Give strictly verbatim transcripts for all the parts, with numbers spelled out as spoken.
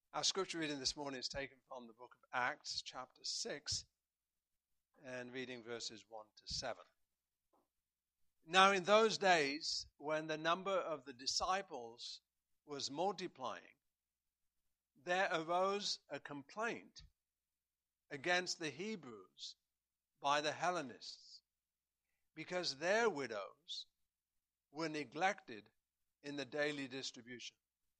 Our scripture reading this morning is taken from the book of Acts, chapter six, and reading verses one to seven. Now in those days, when the number of the disciples was multiplying, there arose a complaint against the Hebrews by the Hellenists, because their widows were neglected in the daily distribution.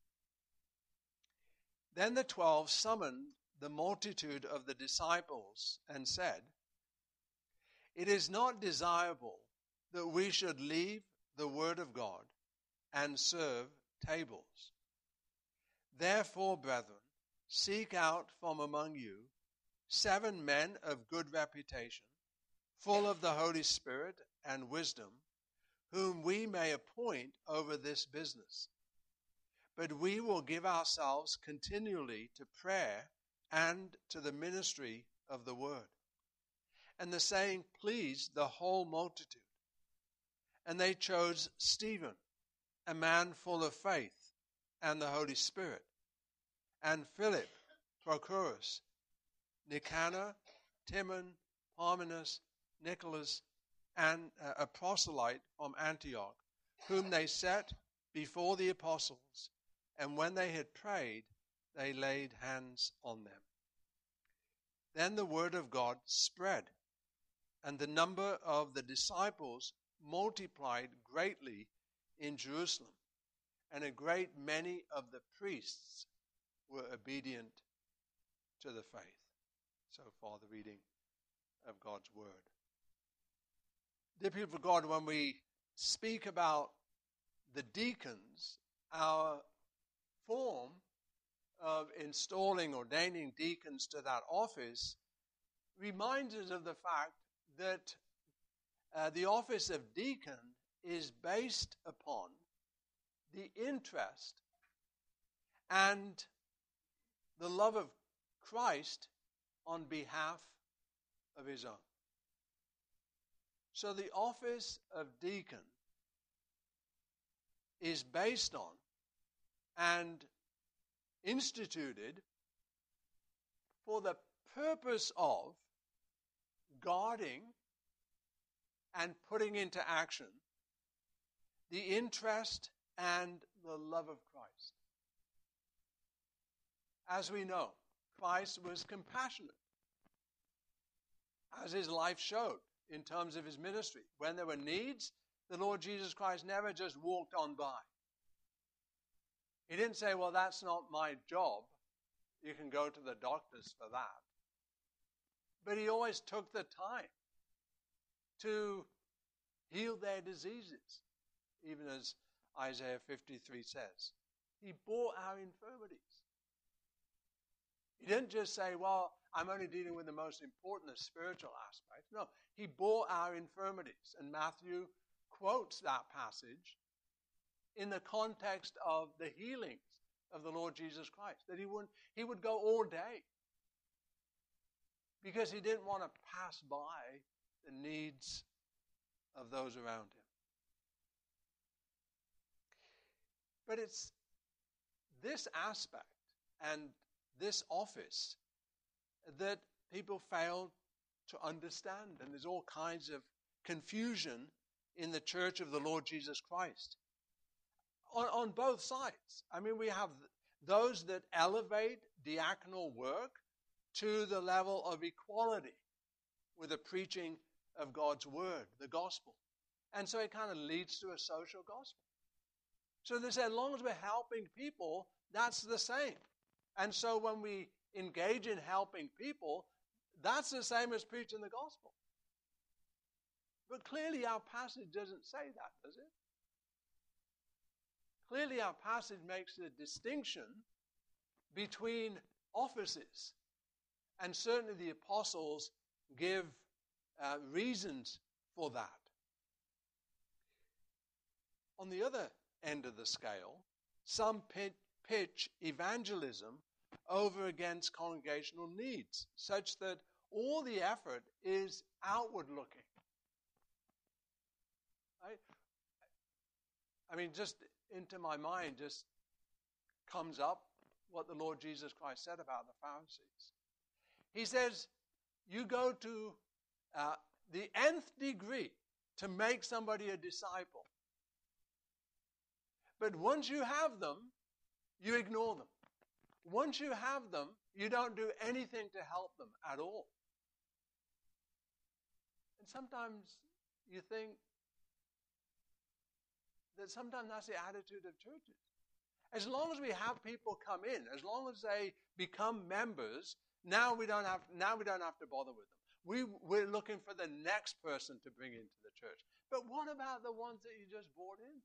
Then the twelve summoned the multitude of the disciples and said, "It is not desirable that we should leave the word of God and serve tables. Therefore, brethren, seek out from among you seven men of good reputation, full of the Holy Spirit and wisdom, whom we may appoint over this business. But we will give ourselves continually to prayer and to the ministry of the word." And the saying pleased the whole multitude. And they chose Stephen, a man full of faith and the Holy Spirit, and Philip, Prochorus, Nicanor, Timon, Parmenas, Nicholas, and a proselyte from Antioch, whom they set before the apostles. And when they had prayed, they laid hands on them. Then the word of God spread, and the number of the disciples multiplied greatly in Jerusalem, and a great many of the priests were obedient to the faith. So far, the reading of God's word. Dear people of God, when we speak about the deacons, our form of installing, ordaining deacons to that office reminds us of the fact that uh, the office of deacon is based upon the interest and the love of Christ on behalf of his own. So the office of deacon is based on and instituted for the purpose of guarding and putting into action the interest and the love of Christ. As we know, Christ was compassionate, as his life showed in terms of his ministry. When there were needs, the Lord Jesus Christ never just walked on by. He didn't say, "Well, that's not my job. You can go to the doctors for that." But he always took the time to heal their diseases, even as Isaiah fifty-three says. He bore our infirmities. He didn't just say, "Well, I'm only dealing with the most important, the spiritual aspects." No, he bore our infirmities. And Matthew quotes that passage in the context of the healings of the Lord Jesus Christ, that he would, he would go all day because he didn't want to pass by the needs of those around him. But it's this aspect and this office that people fail to understand, and there's all kinds of confusion in the church of the Lord Jesus Christ. On, on both sides. I mean, we have those that elevate diaconal work to the level of equality with the preaching of God's word, the gospel. And so it kind of leads to a social gospel. So they say, as long as we're helping people, that's the same. And so when we engage in helping people, that's the same as preaching the gospel. But clearly our passage doesn't say that, does it? Clearly our passage makes a distinction between offices. And certainly the apostles give uh, reasons for that. On the other end of the scale, some pitch, pitch evangelism over against congregational needs, such that all the effort is outward looking. Right? I mean, just into my mind just comes up what the Lord Jesus Christ said about the Pharisees. He says, you go to uh, the nth degree to make somebody a disciple. But once you have them, you ignore them. Once you have them, you don't do anything to help them at all. And sometimes you think that sometimes that's the attitude of churches. As long as we have people come in, as long as they become members, now we don't have now we don't have to bother with them. We, we're looking for the next person to bring into the church. But what about the ones that you just brought in?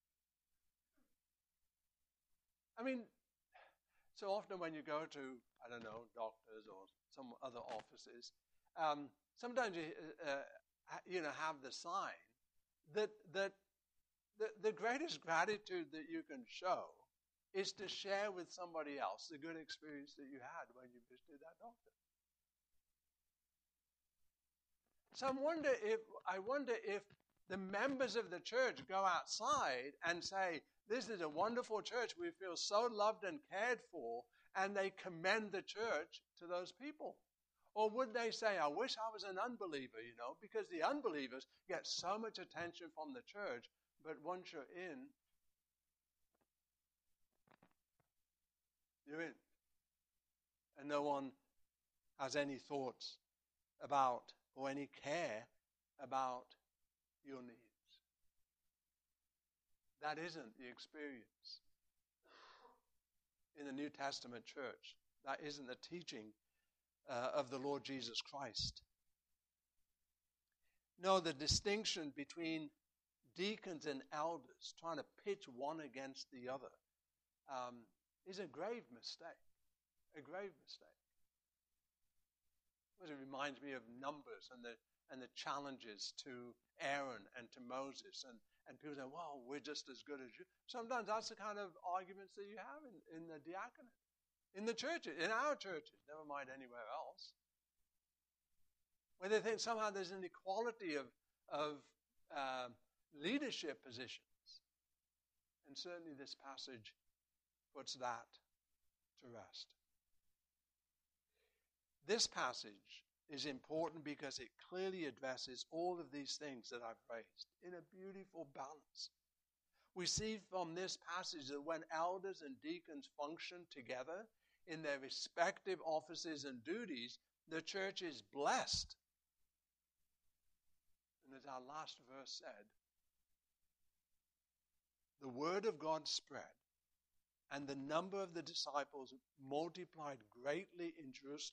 I mean, so often when you go to, I don't know, doctors or some other offices, um, sometimes you, uh, you know, have the sign that that the, the greatest gratitude that you can show is to share with somebody else the good experience that you had when you visited that doctor. So I wonder if I wonder if the members of the church go outside and say, this is a wonderful church, we feel so loved and cared for, and they commend the church to those people. Or would they say, I wish I was an unbeliever, you know, because the unbelievers get so much attention from the church, but once you're in, you're in. And no one has any thoughts about or any care about your needs. That isn't the experience in the New Testament church. That isn't the teaching uh, of the Lord Jesus Christ. No, the distinction between deacons and elders, trying to pitch one against the other, um, is a grave mistake. A grave mistake. It reminds me of Numbers and the and the challenges to Aaron and to Moses. And, and people say, well, we're just as good as you. Sometimes that's the kind of arguments that you have in, in the diaconate, in the churches, in our churches, never mind anywhere else. Where they think somehow there's an equality of, of uh, leadership positions. And certainly this passage puts that to rest. This passage is important because it clearly addresses all of these things that I've raised in a beautiful balance. We see from this passage that when elders and deacons function together in their respective offices and duties, the church is blessed. And as our last verse said, the word of God spread, and the number of the disciples multiplied greatly in Jerusalem,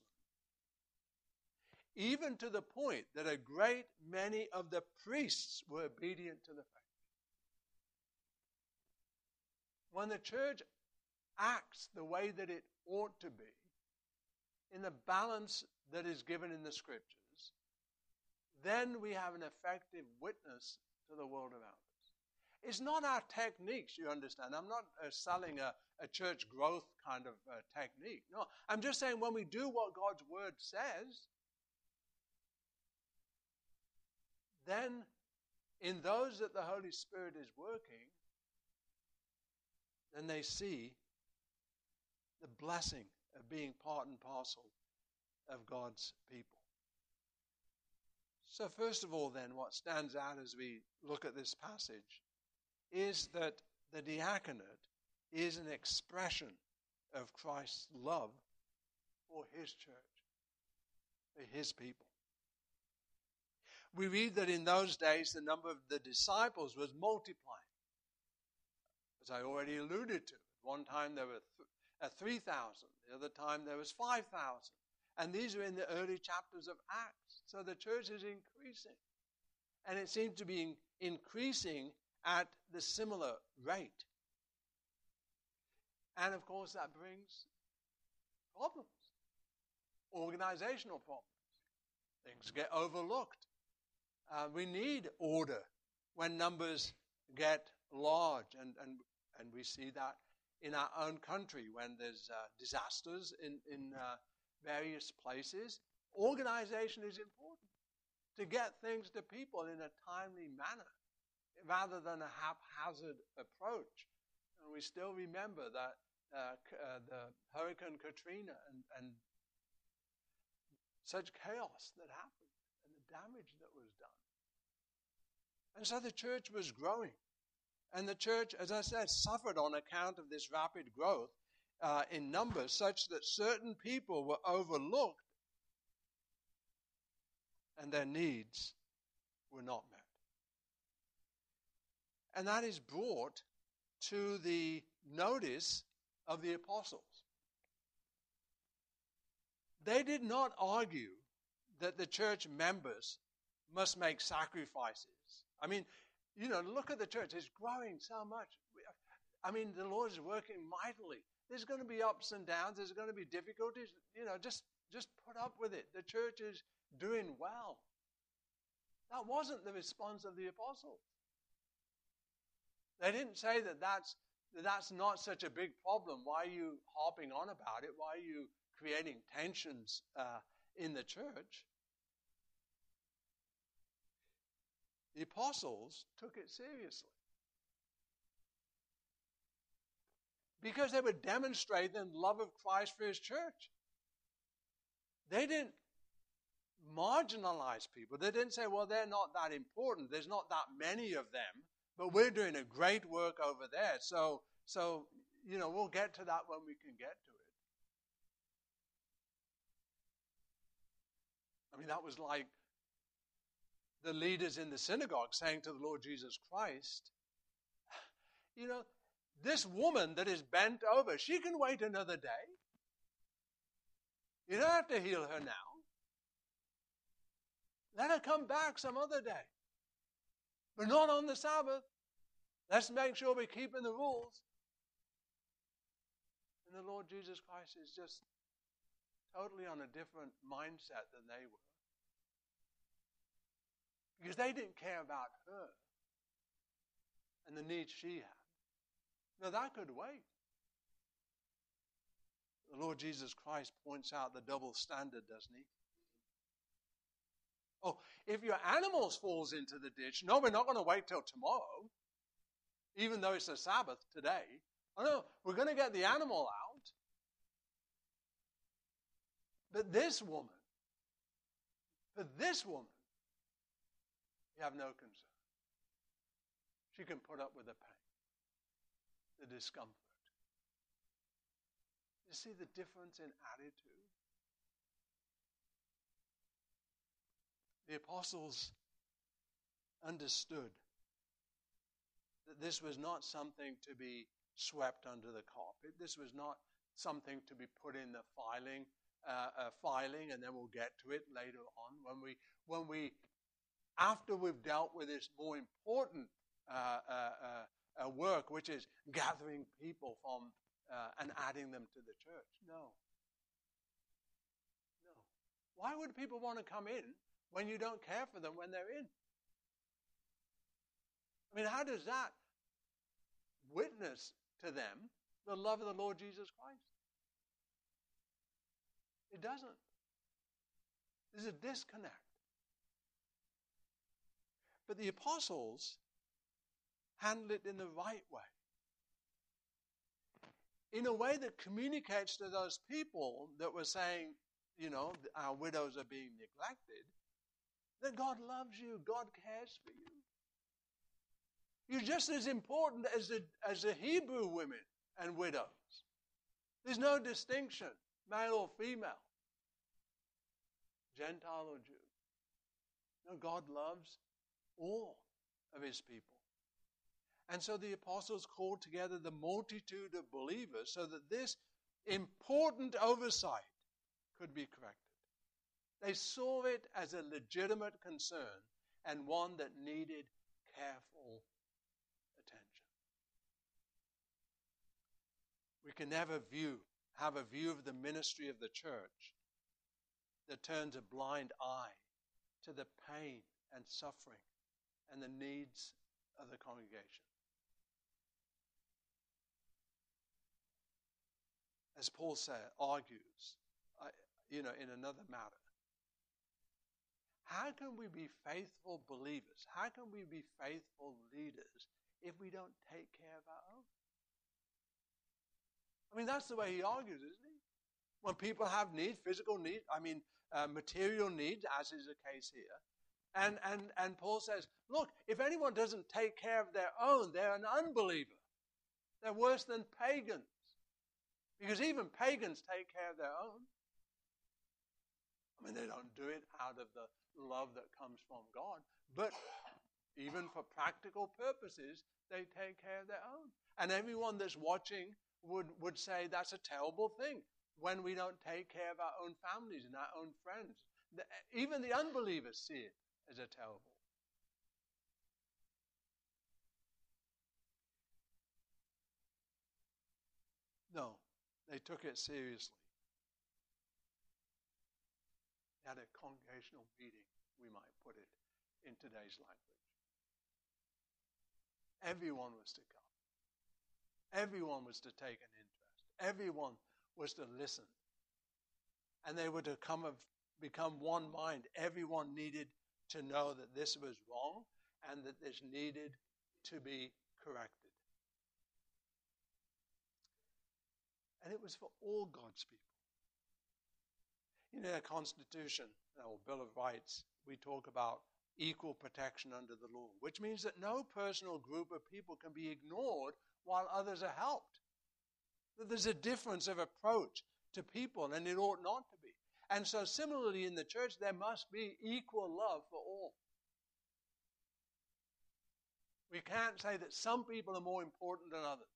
even to the point that a great many of the priests were obedient to the faith. When the church acts the way that it ought to be, in the balance that is given in the Scriptures, then we have an effective witness to the world around us. It's not our techniques, you understand. I'm not uh, selling a, a church growth kind of uh, technique. No, I'm just saying when we do what God's Word says, then in those that the Holy Spirit is working, then they see the blessing of being part and parcel of God's people. So first of all then, what stands out as we look at this passage is that the diaconate is an expression of Christ's love for his church, for his people. We read that in those days the number of the disciples was multiplying. As I already alluded to, one time there were th- uh, three thousand, the other time there was five thousand. And these are in the early chapters of Acts. So the church is increasing. And it seems to be in- increasing at the similar rate. And of course that brings problems, organizational problems. Things get overlooked. Uh, we need order when numbers get large, and, and, and we see that in our own country when there's uh, disasters in, in uh, various places. Organization is important to get things to people in a timely manner rather than a haphazard approach. And we still remember that uh, uh, the Hurricane Katrina and, and such chaos that happened and the damage that was done. And so the church was growing. And the church, as I said, suffered on account of this rapid growth uh, in numbers, such that certain people were overlooked and their needs were not met. And that is brought to the notice of the apostles. They did not argue that the church members must make sacrifices. I mean, you know, look at the church. It's growing so much. I mean, the Lord is working mightily. There's going to be ups and downs. There's going to be difficulties. You know, just, just put up with it. The church is doing well. That wasn't the response of the apostles. They didn't say that that's, that that's not such a big problem. Why are you harping on about it? Why are you creating tensions uh, in the church? The apostles took it seriously. Because they were demonstrating the love of Christ for his church. They didn't marginalize people. They didn't say, well, they're not that important. There's not that many of them, but we're doing a great work over there. So, so you know, we'll get to that when we can get to it. I mean, that was like the leaders in the synagogue saying to the Lord Jesus Christ, you know, this woman that is bent over, she can wait another day. You don't have to heal her now. Let her come back some other day. But not on the Sabbath. Let's make sure we're keeping the rules. And the Lord Jesus Christ is just totally on a different mindset than they were. Because they didn't care about her and the needs she had. Now that could wait. The Lord Jesus Christ points out the double standard, doesn't he? Oh, if your animals falls into the ditch, no, we're not going to wait till tomorrow, even though it's a Sabbath today. Oh no, we're going to get the animal out. But this woman, for this woman, you have no concern. She can put up with the pain, the discomfort. You see the difference in attitude? The apostles understood that this was not something to be swept under the carpet. This was not something to be put in the filing, uh, uh, filing, and then we'll get to it later on when we, when we, after we've dealt with this more important uh, uh, uh, uh, work, which is gathering people from uh, and adding them to the church. No. No. Why would people want to come in when you don't care for them when they're in? I mean, how does that witness to them the love of the Lord Jesus Christ? It doesn't. There's a disconnect. But the apostles handled it in the right way. In a way that communicates to those people that were saying, you know, our widows are being neglected, that God loves you, God cares for you. You're just as important as the, as the Hebrew women and widows. There's no distinction, male or female, Gentile or Jew. No, God loves all of his people. And so the apostles called together the multitude of believers so that this important oversight could be corrected. They saw it as a legitimate concern and one that needed careful attention. We can never view, have a view of the ministry of the church that turns a blind eye to the pain and suffering and the needs of the congregation. As Paul said, argues, uh, you know, in another matter. How can we be faithful believers? How can we be faithful leaders if we don't take care of our own? I I mean, that's the way he argues, isn't he? When people have needs, physical needs, I mean, uh, material needs, as is the case here. And, and, and Paul says, look, if anyone doesn't take care of their own, they're an unbeliever. They're worse than pagans. Because even pagans take care of their own. I mean, they don't do it out of the love that comes from God. But even for practical purposes, they take care of their own. And everyone that's watching would, would say that's a terrible thing when we don't take care of our own families and our own friends. The, even the unbelievers see it as a terrible. No, they took it seriously. They had a congregational meeting, we might put it in today's language. Everyone was to come. Everyone was to take an interest. Everyone was to listen. And they were to come of, become one mind. Everyone needed to know that this was wrong and that this needed to be corrected. And it was for all God's people. In our Constitution, our Bill of Rights, we talk about equal protection under the law, which means that no personal group of people can be ignored while others are helped. That there's a difference of approach to people, and it ought not to be. And so similarly in the church, there must be equal love for all. We can't say that some people are more important than others.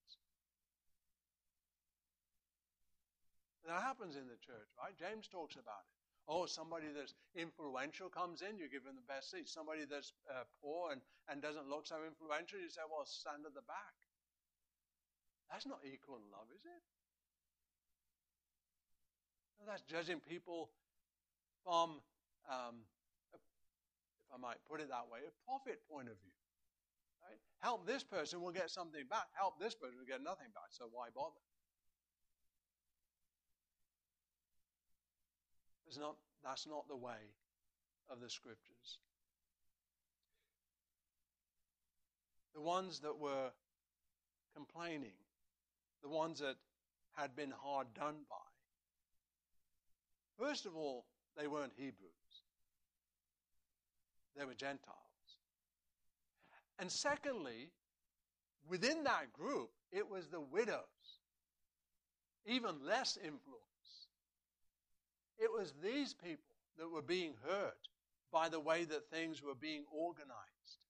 That happens in the church, right? James talks about it. Oh, somebody that's influential comes in, you give them the best seat. Somebody that's uh, poor and, and doesn't look so influential, you say, well, stand at the back. That's not equal love, is it? No, that's judging people from, um, a, if I might put it that way, a profit point of view. Right? Help this person, we'll get something back. Help this person, we'll get nothing back, so why bother? It's not, that's not the way of the Scriptures. The ones that were complaining, the ones that had been hard done by, first of all, they weren't Hebrews. They were Gentiles. And secondly, within that group, it was the widows, even less influence. It was these people that were being hurt by the way that things were being organized.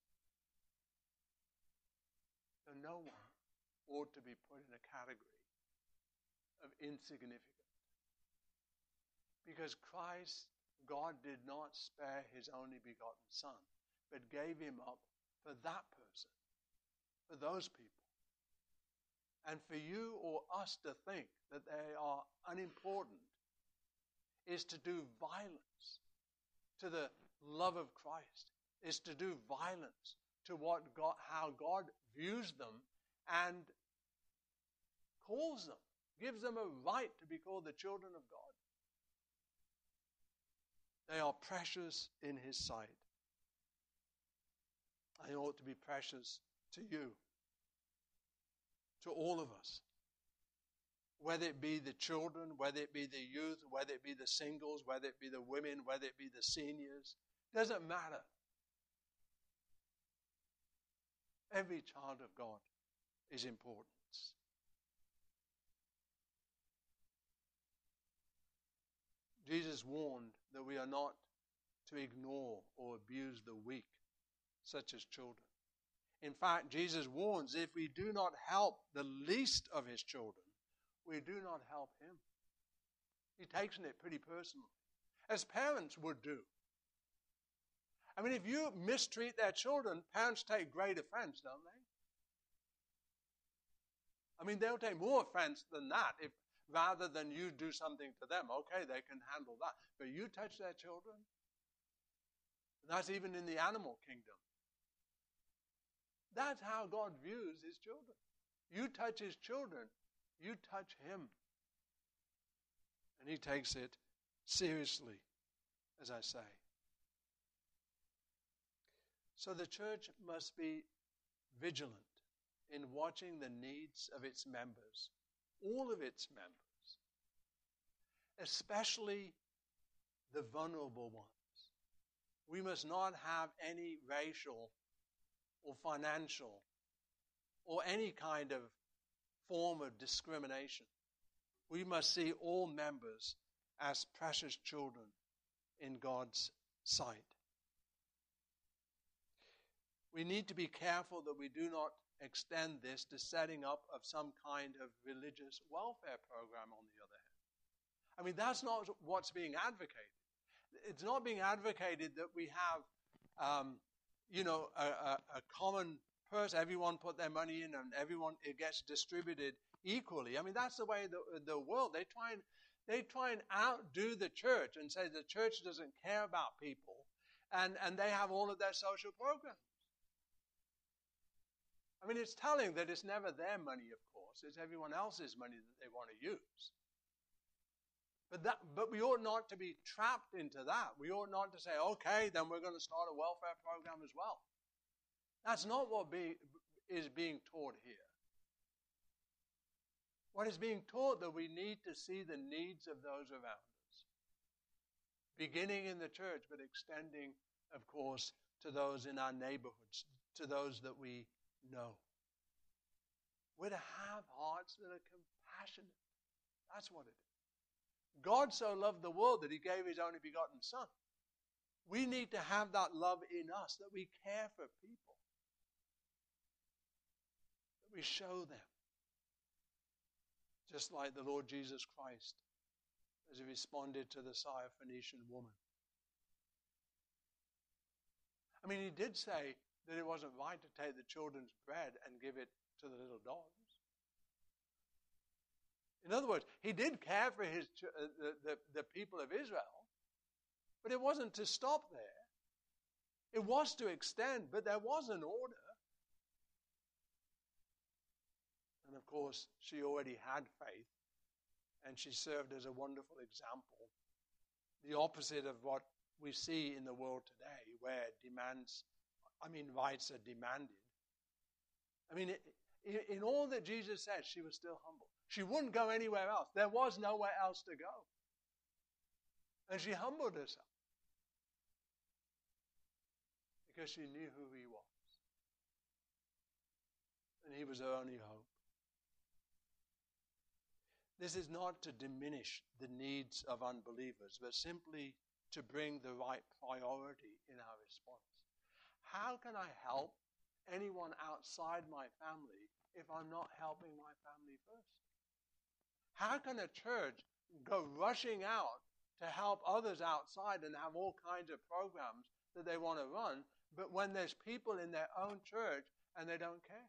So no one ought to be put in a category of insignificant. Because Christ, God did not spare his only begotten Son, but gave him up for that person, for those people. And for you or us to think that they are unimportant is to do violence to the love of Christ, is to do violence to what God, how God views them and calls them, gives them a right to be called the children of God. They are precious in his sight. They ought to be precious to you, to all of us. Whether it be the children, whether it be the youth, whether it be the singles, whether it be the women, whether it be the seniors, doesn't matter. Every child of God is important. Jesus warned that we are not to ignore or abuse the weak, such as children. In fact, Jesus warns if we do not help the least of his children, we do not help him. He takes it pretty personally, as parents would do. I mean, if you mistreat their children, parents take great offense, don't they? I mean, they'll take more offense than that if rather than you do something to them. Okay, they can handle that. But you touch their children? That's even in the animal kingdom. That's how God views his children. You touch his children, you touch him. And he takes it seriously, as I say. So the church must be vigilant in watching the needs of its members all of its members, especially the vulnerable ones. We must not have any racial or financial or any kind of form of discrimination. We must see all members as precious children in God's sight. We need to be careful that we do not extend this to setting up of some kind of religious welfare program on the other hand. I mean, that's not what's being advocated. It's not being advocated that we have, um, you know, a, a, a common purse, everyone put their money in and everyone, it gets distributed equally. I mean, that's the way the, the world, they try and they try and outdo the church and say the church doesn't care about people, and, and they have all of their social programs. I mean, it's telling that it's never their money, of course. It's everyone else's money that they want to use. But that, but we ought not to be trapped into that. We ought not to say, okay, then we're going to start a welfare program as well. That's not what be, is being taught here. What is being taught that we need to see the needs of those around us, beginning in the church, but extending, of course, to those in our neighborhoods, to those that we know. We're to have hearts that are compassionate. That's what it is. God so loved the world that he gave his only begotten Son. We need to have that love in us, that we care for people, that we show them. Just like the Lord Jesus Christ, as he responded to the Syrophoenician woman. I mean, he did say that it wasn't right to take the children's bread and give it to the little dogs. In other words, he did care for his uh, the, the, the people of Israel, but it wasn't to stop there. It was to extend, but there was an order. And of course, she already had faith, and she served as a wonderful example. The opposite of what we see in the world today, where demands, I mean, rights are demanded. I mean, it, in all that Jesus said, she was still humble. She wouldn't go anywhere else. There was nowhere else to go. And she humbled herself because she knew who he was. And he was her only hope. This is not to diminish the needs of unbelievers, but simply to bring the right priority in our response. How can I help anyone outside my family if I'm not helping my family first? How can a church go rushing out to help others outside and have all kinds of programs that they want to run, but when there's people in their own church and they don't care?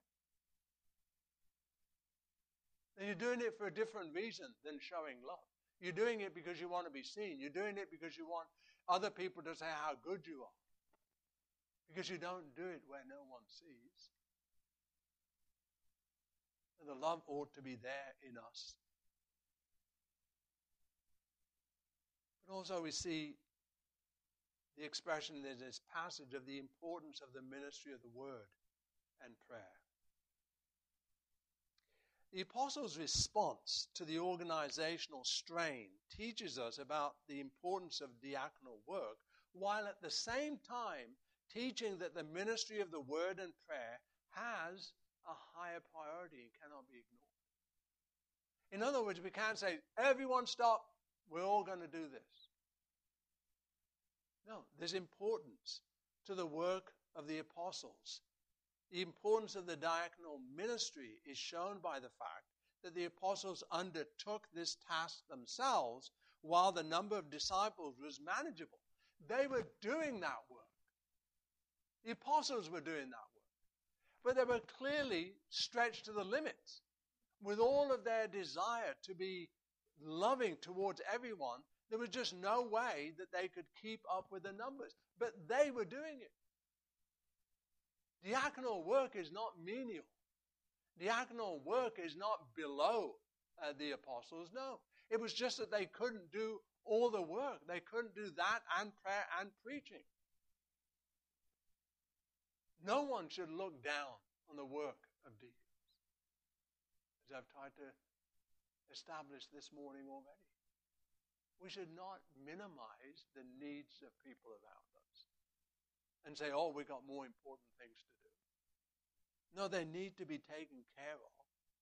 Then you're doing it for a different reason than showing love. You're doing it because you want to be seen. You're doing it because you want other people to say how good you are. Because you don't do it where no one sees. And the love ought to be there in us. But also we see the expression in this passage of the importance of the ministry of the word and prayer. The apostles' response to the organizational strain teaches us about the importance of diaconal work, while at the same time teaching that the ministry of the word and prayer has a higher priority and cannot be ignored. In other words, we can't say, everyone stop, we're all going to do this. No, there's importance to the work of the apostles. The importance of the diaconal ministry is shown by the fact that the apostles undertook this task themselves while the number of disciples was manageable. They were doing that work. The apostles were doing that work. But they were clearly stretched to the limits. With all of their desire to be loving towards everyone, there was just no way that they could keep up with the numbers. But they were doing it. Diaconal work is not menial. Diaconal work is not below uh, the apostles. No. It was just that they couldn't do all the work. They couldn't do that and prayer and preaching. No one should look down on the work of deacons. As I've tried to established this morning already. We should not minimize the needs of people around us and say, oh, we've got more important things to do. No, they need to be taken care of.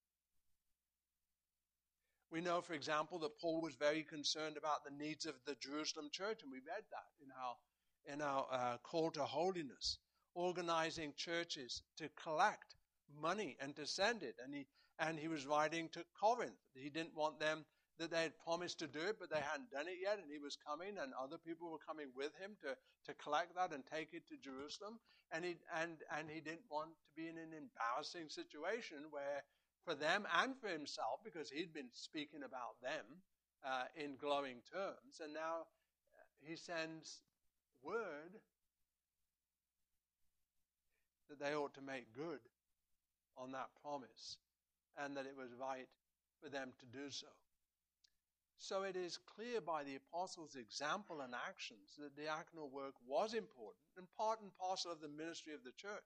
We know, for example, that Paul was very concerned about the needs of the Jerusalem church, and we read that in our, in our uh, call to holiness, organizing churches to collect money and to send it. And he, and he was writing to Corinth. He didn't want them, that they had promised to do it, but they hadn't done it yet, and he was coming, and other people were coming with him to, to collect that and take it to Jerusalem. And he, and, and he didn't want to be in an embarrassing situation where, for them and for himself, because he'd been speaking about them uh, in glowing terms, and now he sends word that they ought to make good on that promise and that it was right for them to do so. So it is clear by the apostles' example and actions that diaconal work was important and part and parcel of the ministry of the church.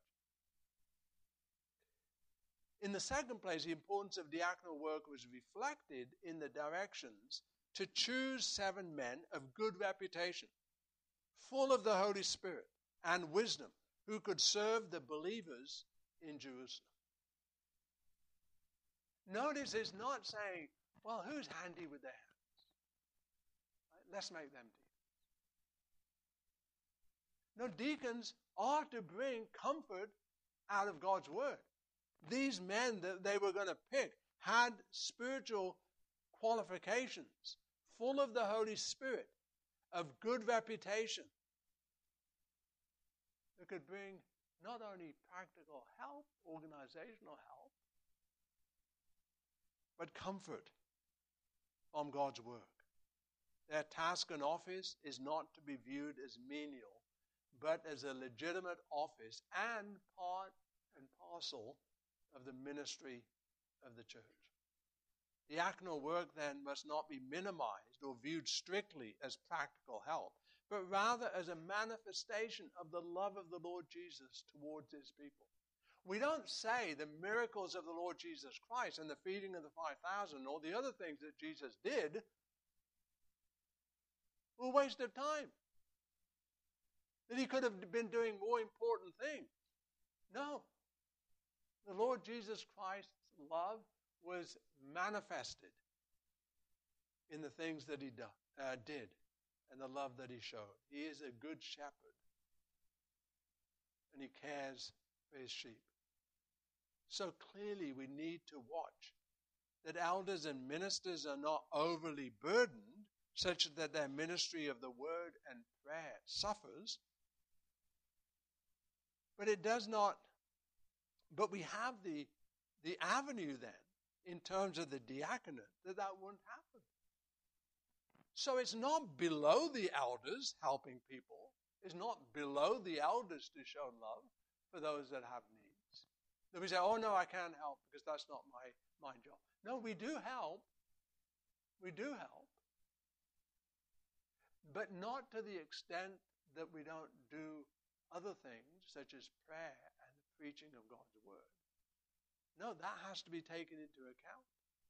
In the second place, the importance of diaconal work was reflected in the directions to choose seven men of good reputation, full of the Holy Spirit and wisdom, who could serve the believers in Jerusalem. Notice it's not saying, well, who's handy with their hands? Right? Let's make them deacons. No, deacons are to bring comfort out of God's word. These men that they were going to pick had spiritual qualifications, full of the Holy Spirit, of good reputation, that could bring not only practical help, organizational help, but comfort from God's work. Their task and office is not to be viewed as menial, but as a legitimate office and part and parcel of the ministry of the church. Diaconal work then must not be minimized or viewed strictly as practical help, but rather as a manifestation of the love of the Lord Jesus towards his people. We don't say the miracles of the Lord Jesus Christ and the feeding of the five thousand or the other things that Jesus did were a waste of time, that he could have been doing more important things. No. The Lord Jesus Christ's love was manifested in the things that he do, uh, did and the love that he showed. He is a good shepherd, and he cares for his sheep. So clearly we need to watch that elders and ministers are not overly burdened such that their ministry of the word and prayer suffers. But it does not, but we have the, the avenue then in terms of the diaconate that that wouldn't happen. So it's not below the elders helping people. It's not below the elders to show love for those that have needs. That we say, oh no, I can't help because that's not my, my job. No, we do help. We do help. But not to the extent that we don't do other things such as prayer and the preaching of God's word. No, that has to be taken into account.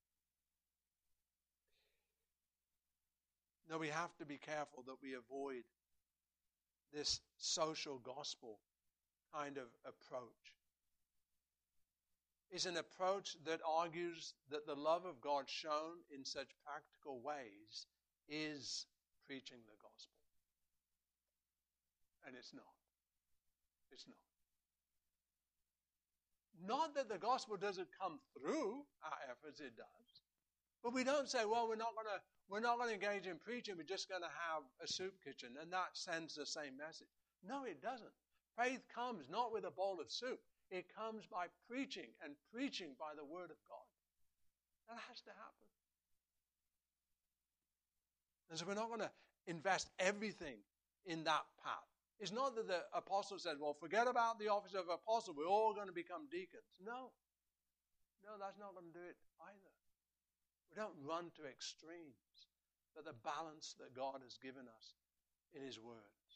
No, we have to be careful that we avoid this social gospel kind of approach. It's an approach that argues that the love of God shown in such practical ways is preaching the gospel. And it's not. It's not. Not that the gospel doesn't come through our efforts, it does. But we don't say, well, we're not going to we're not going to engage in preaching, we're just going to have a soup kitchen, and that sends the same message. No, it doesn't. Faith comes not with a bowl of soup. It comes by preaching, and preaching by the word of God. That has to happen. And so we're not going to invest everything in that path. It's not that the apostle says, well, forget about the office of apostle. We're all going to become deacons. No. No, that's not going to do it either. We don't run to extremes, but the balance that God has given us in his words.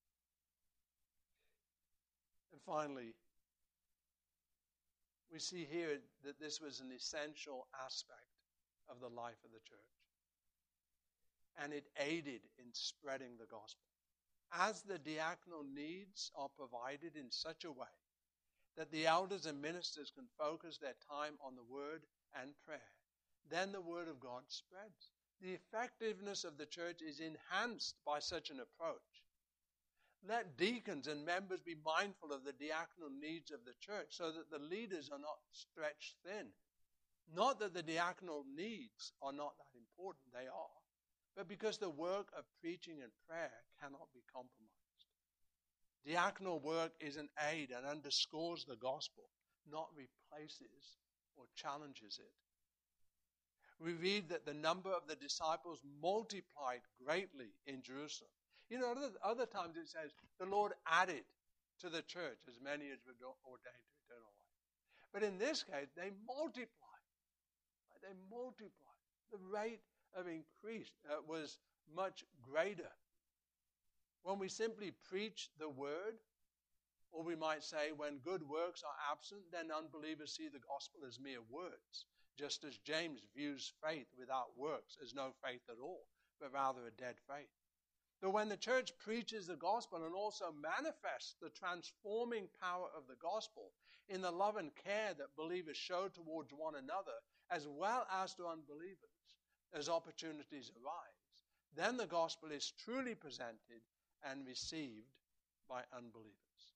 And finally, we see here that this was an essential aspect of the life of the church. And it aided in spreading the gospel. As the diaconal needs are provided in such a way that the elders and ministers can focus their time on the word and prayer, then the word of God spreads. The effectiveness of the church is enhanced by such an approach. Let deacons and members be mindful of the diaconal needs of the church so that the leaders are not stretched thin. Not that the diaconal needs are not that important, they are, but because the work of preaching and prayer cannot be compromised. Diaconal work is an aid and underscores the gospel, not replaces or challenges it. We read that the number of the disciples multiplied greatly in Jerusalem. You know, other, other times it says the Lord added to the church as many as were ordained to eternal life. But in this case, they multiplied. They multiplied. The rate of increase uh, was much greater. When we simply preach the word, or we might say when good works are absent, then unbelievers see the gospel as mere words, just as James views faith without works as no faith at all, but rather a dead faith. But when the church preaches the gospel and also manifests the transforming power of the gospel in the love and care that believers show towards one another, as well as to unbelievers, as opportunities arise, then the gospel is truly presented and received by unbelievers.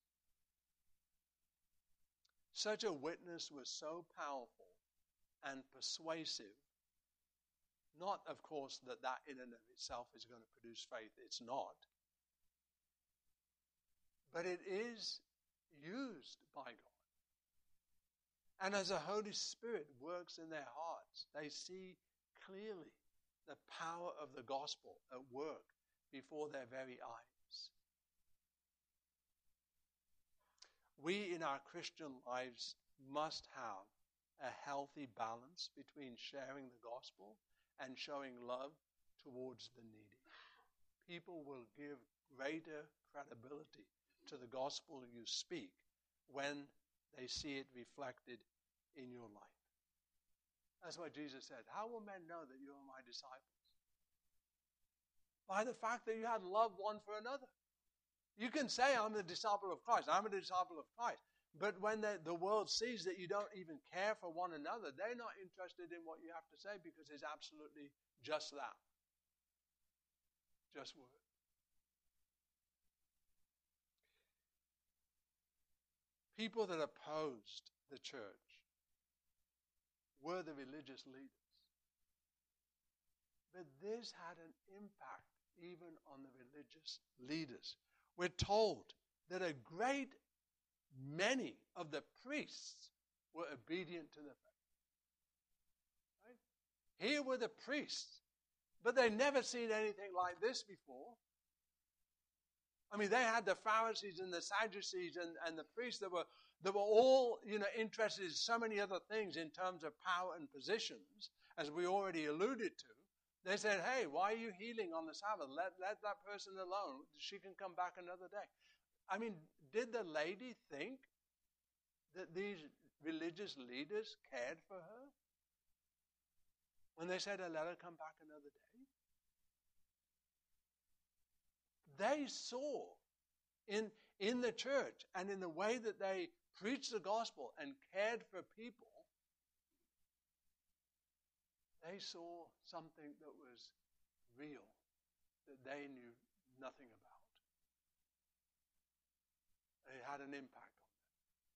Such a witness was so powerful and persuasive. Not, of course, that that in and of itself is going to produce faith. It's not. But it is used by God. And as the Holy Spirit works in their hearts, they see clearly the power of the gospel at work before their very eyes. We in our Christian lives must have a healthy balance between sharing the gospel and showing love towards the needy. People will give greater credibility to the gospel you speak when they see it reflected in your life. That's why Jesus said, how will men know that you are my disciples? By the fact that you had love one for another. You can say, I'm a disciple of Christ, I'm a disciple of Christ. But when the, the world sees that you don't even care for one another, they're not interested in what you have to say because it's absolutely just that. Just word. People that opposed the church were the religious leaders. But this had an impact even on the religious leaders. We're told that a great many of the priests were obedient to the faith. Right? Here were the priests, but they'd never seen anything like this before. I mean, they had the Pharisees and the Sadducees and, and the priests that were, that were all, you know, interested in so many other things in terms of power and positions, as we already alluded to. They said, hey, why are you healing on the Sabbath? Let, let that person alone. She can come back another day. I mean, did the lady think that these religious leaders cared for her when they said, let her come back another day? They saw in, in the church and in the way that they preached the gospel and cared for people, they saw something that was real, that they knew nothing about. It had an impact on them.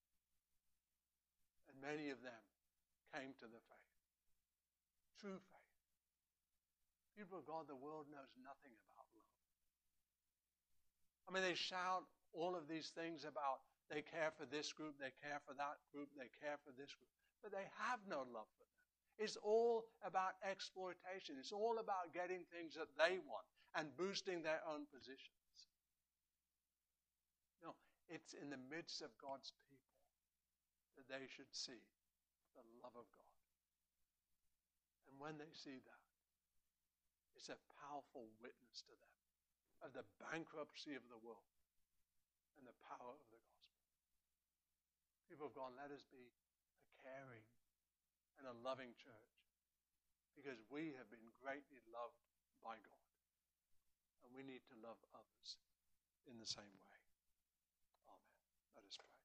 And many of them came to the faith. True faith. People of God, the world knows nothing about love. I mean, they shout all of these things about they care for this group, they care for that group, they care for this group. But they have no love for them. It's all about exploitation. It's all about getting things that they want and boosting their own positions. No, it's in the midst of God's people that they should see the love of God. And when they see that, it's a powerful witness to them of the bankruptcy of the world and the power of the gospel. People of God, let us be a caring and a loving church because we have been greatly loved by God. And we need to love others in the same way. Amen. Let us pray.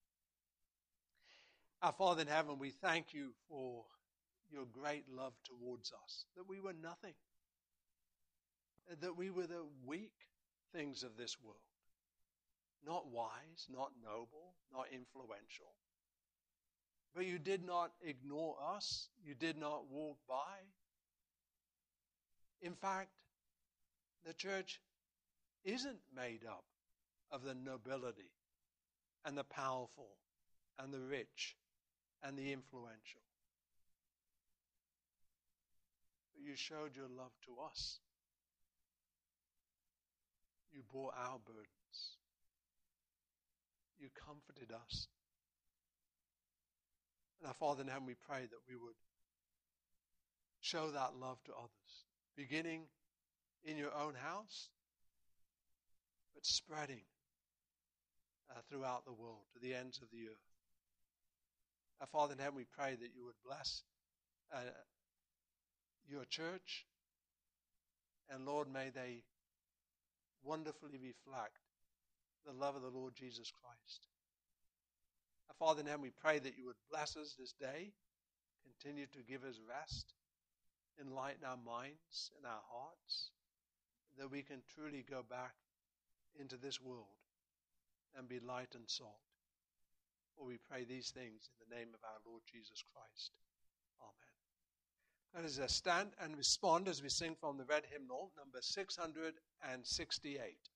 Our Father in heaven, we thank you for your great love towards us, that we were nothing, that we were the weak things of this world, not wise, not noble, not influential. But you did not ignore us. You did not walk by. In fact, the church isn't made up of the nobility and the powerful and the rich and the influential. But you showed your love to us. You bore our burdens. You comforted us. And our Father in heaven, we pray that we would show that love to others, beginning in your own house, but spreading uh, throughout the world to the ends of the earth. Our Father in heaven, we pray that you would bless uh, your church, and Lord, may they wonderfully reflect the love of the Lord Jesus Christ. Our Father in heaven, we pray that you would bless us this day, continue to give us rest, enlighten our minds and our hearts, that we can truly go back into this world and be light and salt. For we pray these things in the name of our Lord Jesus Christ. Amen. Let us stand and respond as we sing from the red hymnal, number six hundred sixty-eight.